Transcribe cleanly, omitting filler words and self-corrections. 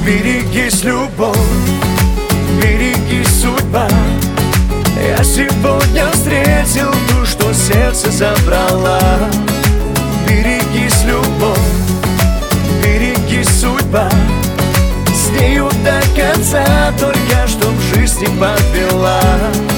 Берегись, любовь, берегись, судьба. Я сегодня встретил ту, что сердце забрала. Берегись, любовь, берегись, судьба. С нею до конца, только чтоб жизнь не подвела.